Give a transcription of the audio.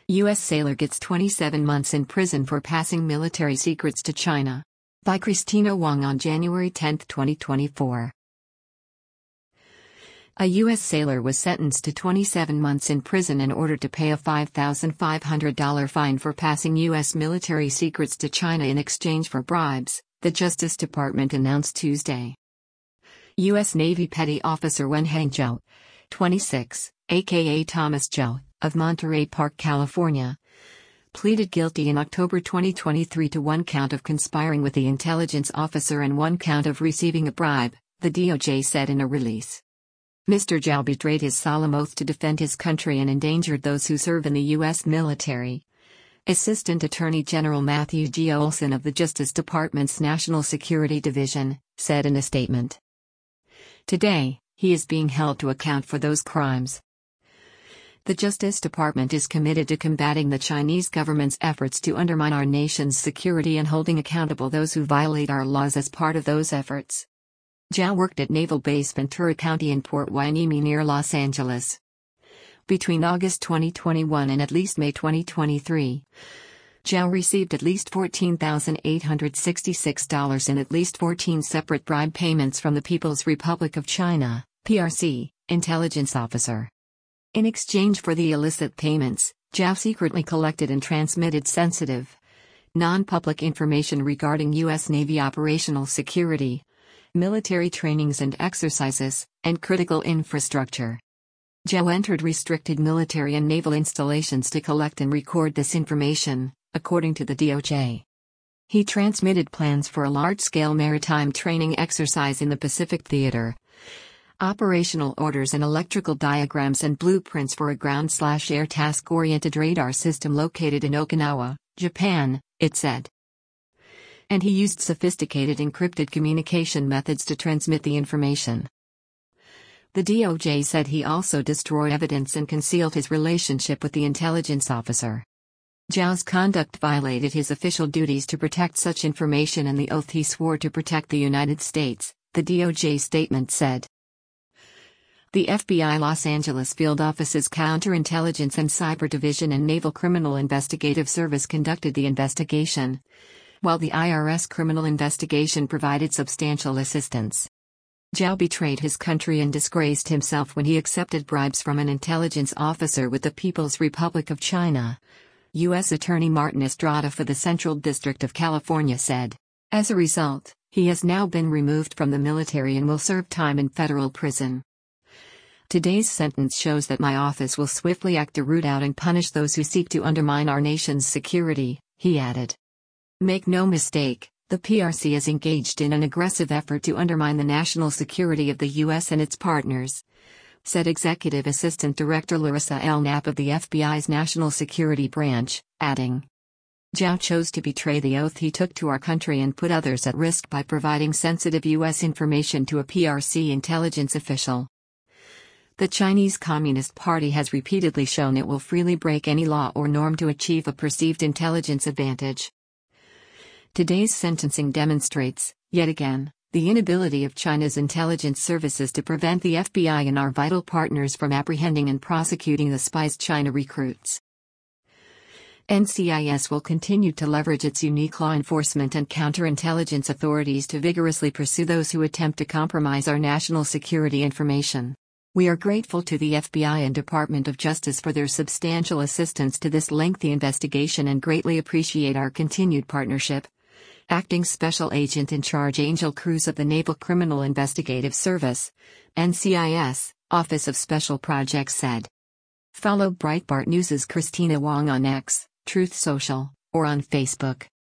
U.S. sailor gets 27 months in prison for passing military secrets to China. By Christina Wong on January 10, 2024. A U.S. sailor was sentenced to 27 months in prison in order to pay a $5,500 fine for passing U.S. military secrets to China in exchange for bribes, the Justice Department announced Tuesday. U.S. Navy Petty Officer Wen Hangzhou, 26, aka Thomas Zhou, of Monterey Park, California, pleaded guilty in October 2023 to one count of conspiring with the intelligence officer and one count of receiving a bribe, the DOJ said in a release. Mr. Zhou betrayed his solemn oath to defend his country and endangered those who serve in the U.S. military. Assistant Attorney General Matthew G. Olson of the Justice Department's National Security Division said in a statement. Today, he is being held to account for those crimes. The Justice Department is committed to combating the Chinese government's efforts to undermine our nation's security and holding accountable those who violate our laws as part of those efforts. Zhou worked at Naval Base Ventura County in Port Hueneme near Los Angeles. Between August 2021 and at least May 2023, Zhou received at least $14,866 in at least 14 separate bribe payments from the People's Republic of China, PRC, intelligence officer. In exchange for the illicit payments, Zhou secretly collected and transmitted sensitive, non-public information regarding U.S. Navy operational security, military trainings and exercises, and critical infrastructure. Zhou entered restricted military and naval installations to collect and record this information, according to the DOJ. He transmitted plans for a large-scale maritime training exercise in the Pacific Theater, operational orders and electrical diagrams and blueprints for a ground-slash-air task-oriented radar system located in Okinawa, Japan, it said. And he used sophisticated encrypted communication methods to transmit the information. The DOJ said he also destroyed evidence and concealed his relationship with the intelligence officer. Zhou's conduct violated his official duties to protect such information and the oath he swore to protect the United States, the DOJ statement said. The FBI Los Angeles Field Office's Counterintelligence and Cyber Division and Naval Criminal Investigative Service conducted the investigation, while the IRS Criminal Investigation provided substantial assistance. Zhou betrayed his country and disgraced himself when he accepted bribes from an intelligence officer with the People's Republic of China, U.S. Attorney Martin Estrada for the Central District of California said. As a result, he has now been removed from the military and will serve time in federal prison. Today's sentence shows that my office will swiftly act to root out and punish those who seek to undermine our nation's security, he added. Make no mistake, the PRC is engaged in an aggressive effort to undermine the national security of the U.S. and its partners, said Executive Assistant Director Larissa L. Knapp of the FBI's National Security Branch, adding. Zhou chose to betray the oath he took to our country and put others at risk by providing sensitive U.S. information to a PRC intelligence official. The Chinese Communist Party has repeatedly shown it will freely break any law or norm to achieve a perceived intelligence advantage. Today's sentencing demonstrates, yet again, the inability of China's intelligence services to prevent the FBI and our vital partners from apprehending and prosecuting the spies China recruits. NCIS will continue to leverage its unique law enforcement and counterintelligence authorities to vigorously pursue those who attempt to compromise our national security information. We are grateful to the FBI and Department of Justice for their substantial assistance to this lengthy investigation and greatly appreciate our continued partnership. Acting Special Agent in Charge Angel Cruz of the Naval Criminal Investigative Service, NCIS, Office of Special Projects said. Follow Breitbart News' Christina Wong on X, Truth Social, or on Facebook.